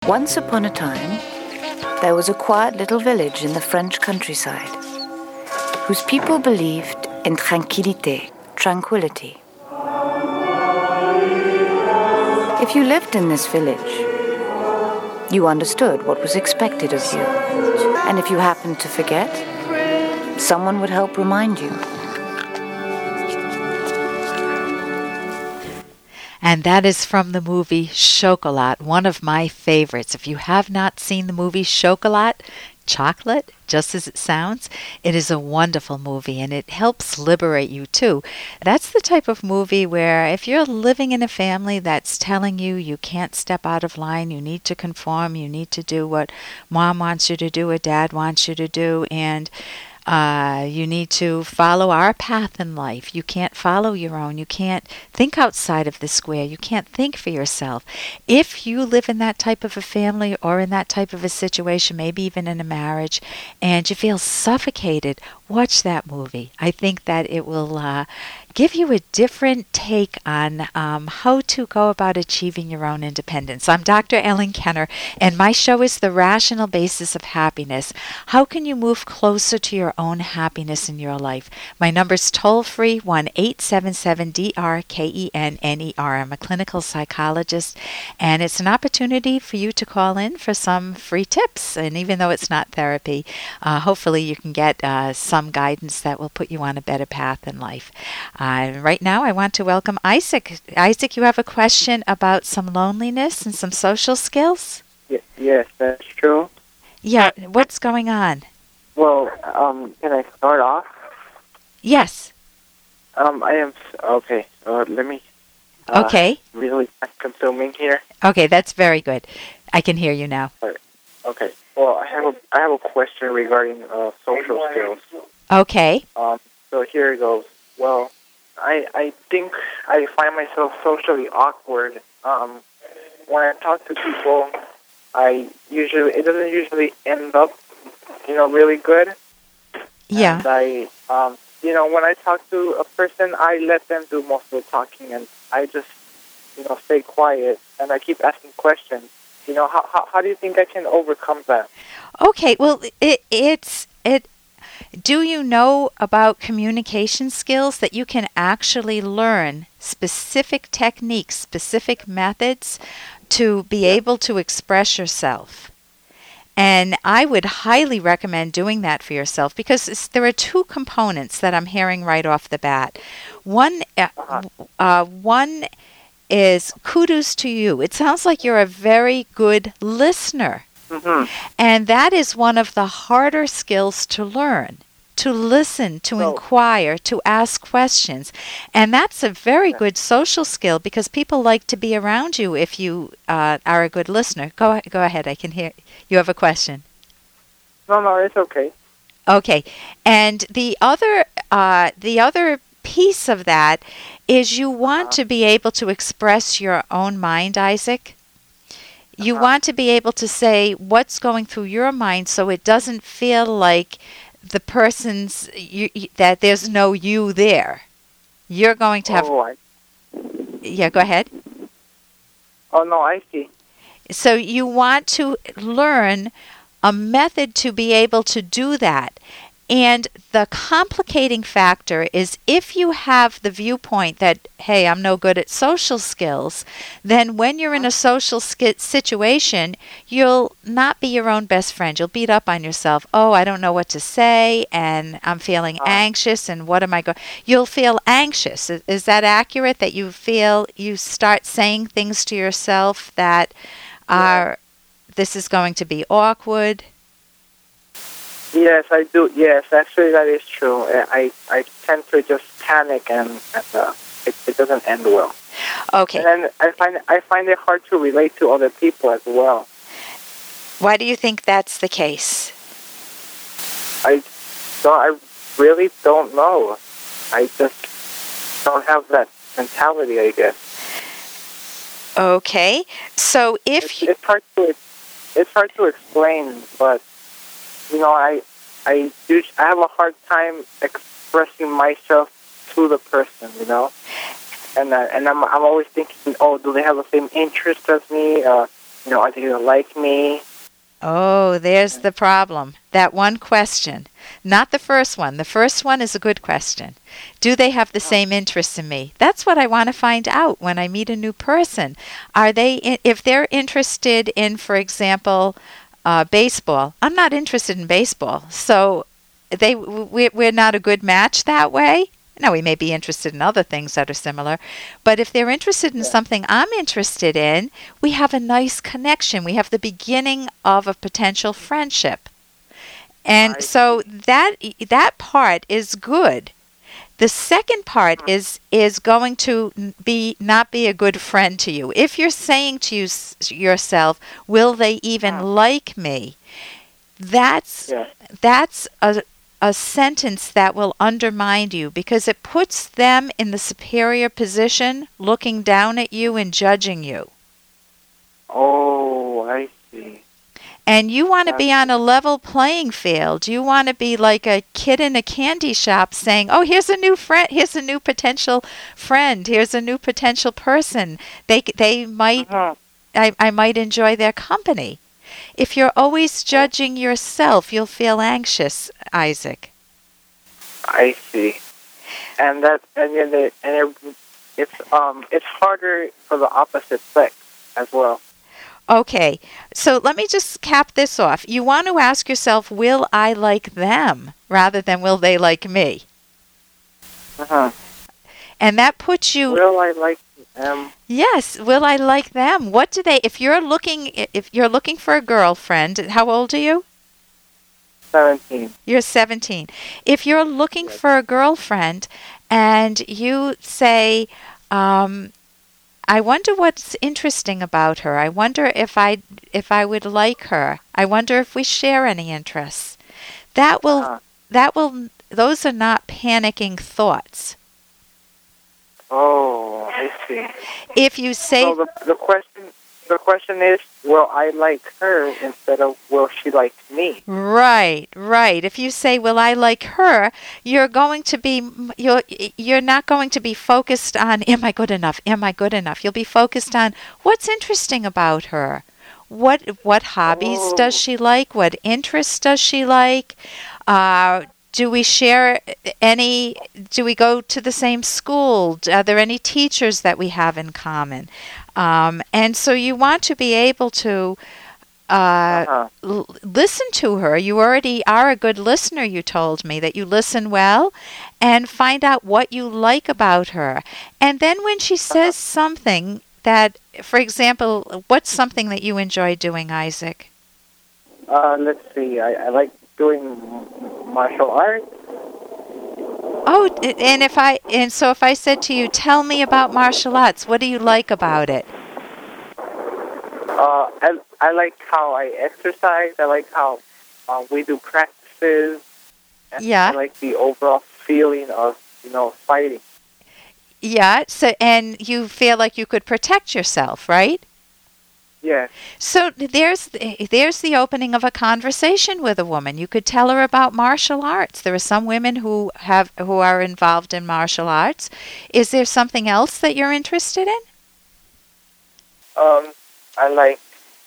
Once upon a time, there was a quiet little village in the French countryside, whose people believed in tranquillité, tranquility. If you lived in this village, you understood what was expected of you. And if you happened to forget, someone would help remind you. And that is from the movie Chocolat, one of my favorites. If you have not seen the movie Chocolat, chocolate, just as it sounds, it is a wonderful movie, and it helps liberate you too. That's the type of movie where if you're living in a family that's telling you you can't step out of line, you need to conform, you need to do what mom wants you to do, or dad wants you to do, and you need to follow our path in life. You can't follow your own. You can't think outside of the square. You can't think for yourself. If you live in that type of a family or in that type of a situation, maybe even in a marriage, and you feel suffocated, watch that movie. I think that it will give you a different take on how to go about achieving your own independence. I'm Dr. Ellen Kenner, and my show is The Rational Basis of Happiness. How can you move closer to your own happiness in your life? My number's toll-free, 1-877-DRKENNER. I'm a clinical psychologist, and it's an opportunity for you to call in for some free tips. And even though it's not therapy, hopefully you can get some guidance that will put you on a better path in life. Right now, I want to welcome Isaac. Isaac, you have a question about some loneliness and some social skills? Yes, that's true. Yeah, what's going on? Well, can I start off? Yes. I am, okay, let me, okay. Really consuming here. Okay, that's very good. I can hear you now. Okay, well, I have a question regarding social skills. Okay. So here it goes. Well, I think I find myself socially awkward. When I talk to people, it doesn't usually end up, really good. Yeah. And when I talk to a person, I let them do most of the talking, and I just, stay quiet, and I keep asking questions. How do you think I can overcome that? Okay, well, do you know about communication skills that you can actually learn specific techniques, specific methods to be able to express yourself? And I would highly recommend doing that for yourself, because there are two components that I'm hearing right off the bat. One is kudos to you. It sounds like you're a very good listener. Mm-hmm. And that is one of the harder skills to learn, to listen, to inquire, to ask questions. And that's a very good social skill, because people like to be around you if you are a good listener. Go ahead. I can hear you have a question. No, it's okay. Okay. And the other piece of that is you want to be able to express your own mind, Isaac. You want to be able to say what's going through your mind, so it doesn't feel like the person's that there's no you there. You're going to have. Yeah, go ahead. Oh no, I see. So you want to learn a method to be able to do that. And the complicating factor is, if you have the viewpoint that, hey, I'm no good at social skills, then when you're in a social situation, you'll not be your own best friend. You'll beat up on yourself. Oh, I don't know what to say, and I'm feeling anxious, and what am I going... You'll feel anxious. Is that accurate, that you feel you start saying things to yourself that are, this is going to be awkward? Yes, I do. Yes, actually, that is true. I tend to just panic, and it doesn't end well. Okay. And then I find it hard to relate to other people as well. Why do you think that's the case? I really don't know. I just don't have that mentality, I guess. Okay. So if it's hard to explain, but I have a hard time expressing myself to the person, and I'm always thinking, oh, do they have the same interest as me? Are they going to like me? Oh, there's the problem. That one question. Not the first one. The first one is a good question. Do they have the same interests in me? That's what I want to find out when I meet a new person. If they're interested in, for example, baseball, I'm not interested in baseball. So we're not a good match that way. Now, we may be interested in other things that are similar, but if they're interested in something I'm interested in, we have a nice connection. We have the beginning of a potential friendship. And so that part is good. The second part is going to not be a good friend to you. If you're saying to yourself, will they even like me? That's a sentence that will undermine you because it puts them in the superior position, looking down at you and judging you. Oh, I see. And you want to be on a level playing field. You want to be like a kid in a candy shop saying, oh, here's a new friend, here's a new potential friend, here's a new potential person. They might, I might enjoy their company. If you're always judging yourself, you'll feel anxious, Isaac. I see. And it's harder for the opposite sex as well. Okay, so let me just cap this off. You want to ask yourself, will I like them, rather than will they like me? And that puts you... Will I like them? Yes, will I like them? What do they... If you're looking for a girlfriend, how old are you? 17. You're 17. If you're looking for a girlfriend and you say... I wonder what's interesting about her. I wonder if I would like her. I wonder if we share any interests. Those are not panicking thoughts. Oh, I see. If you say... So the question is, will I like her instead of will she like me? Right. If you say, will I like her, you're not going to be focused on, am I good enough? You'll be focused on what's interesting about her. What hobbies does she like? What interests does she like? Do we share any? Do we go to the same school? Are there any teachers that we have in common? And so you want to be able to listen to her. You already are a good listener, you told me, that you listen well, and find out what you like about her. And then when she says something that, for example, what's something that you enjoy doing, Isaac? Let's see. I like doing martial arts. Oh, and so if I said to you, tell me about martial arts, what do you like about it? I like how I exercise. I like how we do practices. Yeah. I like the overall feeling of, fighting. Yeah. So, and you feel like you could protect yourself, right? Yeah. So there's the opening of a conversation with a woman. You could tell her about martial arts. There are some women who are involved in martial arts. Is there something else that you're interested in? I like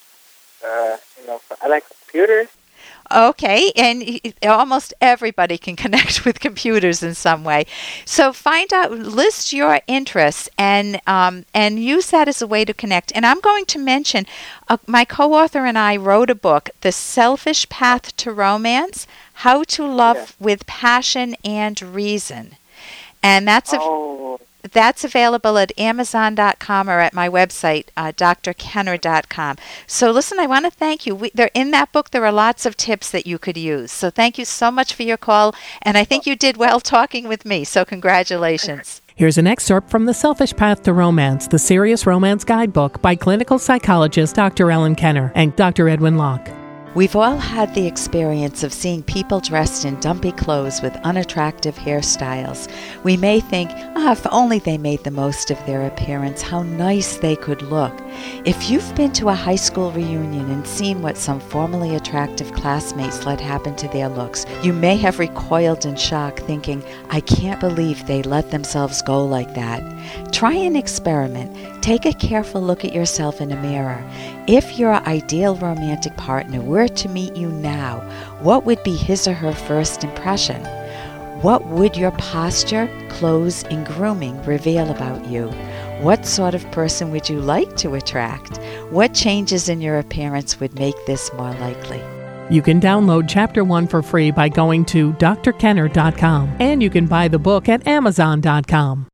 computers. Okay, and almost everybody can connect with computers in some way. So list your interests, and use that as a way to connect. And I'm going to mention, my co-author and I wrote a book, The Selfish Path to Romance, How to Love with Passion and Reason. And that's available at Amazon.com or at my website, drkenner.com. So listen, I want to thank you. In that book, there are lots of tips that you could use. So thank you so much for your call, and I think you did well talking with me, so congratulations. Here's an excerpt from The Selfish Path to Romance, the Serious Romance Guidebook by clinical psychologist Dr. Ellen Kenner and Dr. Edwin Locke. We've all had the experience of seeing people dressed in dumpy clothes with unattractive hairstyles. We may think, if only they made the most of their appearance, how nice they could look. If you've been to a high school reunion and seen what some formerly attractive classmates let happen to their looks, you may have recoiled in shock thinking, I can't believe they let themselves go like that. Try an experiment. Take a careful look at yourself in a mirror. If your ideal romantic partner were to meet you now, what would be his or her first impression? What would your posture, clothes, and grooming reveal about you? What sort of person would you like to attract? What changes in your appearance would make this more likely? You can download Chapter 1 for free by going to drkenner.com, and you can buy the book at amazon.com.